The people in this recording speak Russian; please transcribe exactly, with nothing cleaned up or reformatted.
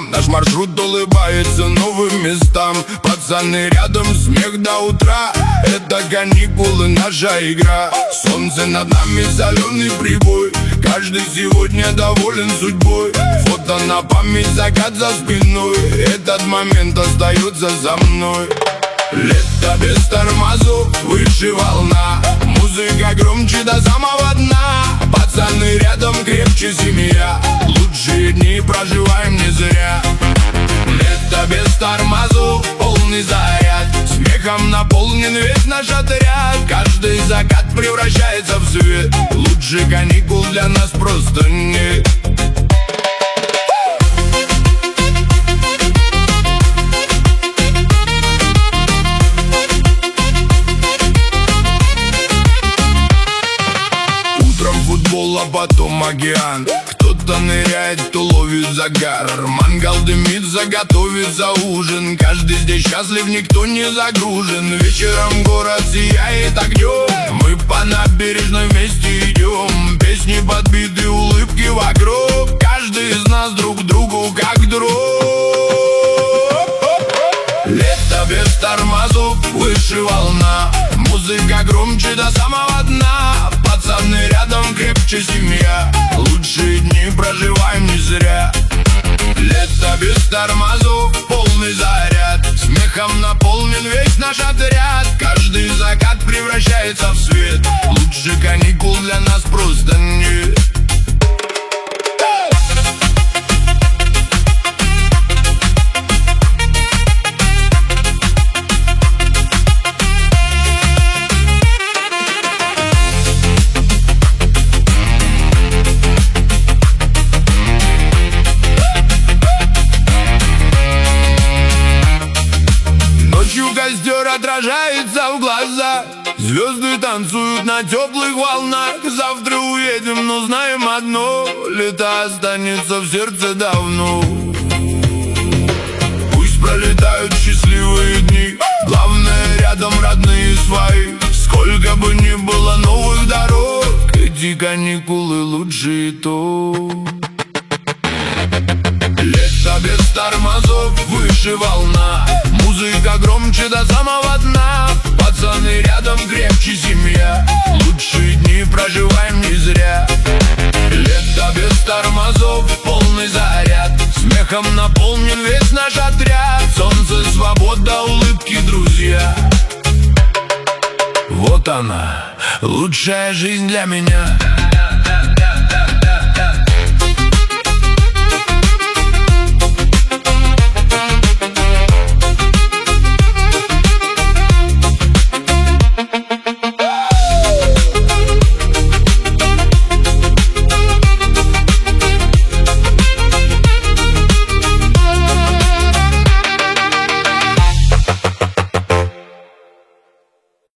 Наш маршрут улыбается новым местам. Пацаны рядом, смех до утра. Это каникулы, наша игра. Солнце над нами, соленый прибой. Каждый сегодня доволен судьбой. Фото на память, закат за спиной. Этот момент остается за мной. Лето без тормозов, выше волна. Музыка громче до самого дна. Пацаны рядом, крепче семья. Лучшие дни проживаем не зря. Лето без тормозов, полный заряд. Смехом наполнен весь наш отряд. Каждый закат превращается в свет. Лучше каникул для нас просто нет. А потом океан. Кто-то ныряет, кто ловит загар. Мангал дымит, заготовится ужин. Каждый здесь счастлив, никто не загружен. Вечером город сияет огнем. Мы по набережной вместе идем. Песни подбиты, улыбки вокруг. Каждый из нас друг другу как друг. Лето без тормозов, выше волна. Музыка громче до самого дна. Пацаны рядом, крепче семья. Лучшие дни проживаем не зря. Лето без тормозов, полный заряд. Смехом наполнен весь наш отряд. Каждый закат превращается в свет. Лучше каникул для нас просто нет. Костер отражается в глазах. Звезды танцуют на теплых волнах. Завтра уедем, но знаем одно: лето останется в сердце давно. Пусть пролетают счастливые дни. Главное, рядом родные свои. Сколько бы ни было новых дорог, эти каникулы лучше то. Лето без тормозов, выше волна. Музыка громче до самого дна. Пацаны рядом, крепче семья. Лучшие дни проживаем не зря. Лето без тормозов, полный заряд. Смехом наполнен весь наш отряд. Солнце, свобода, улыбки, друзья. Вот она, лучшая жизнь для меня.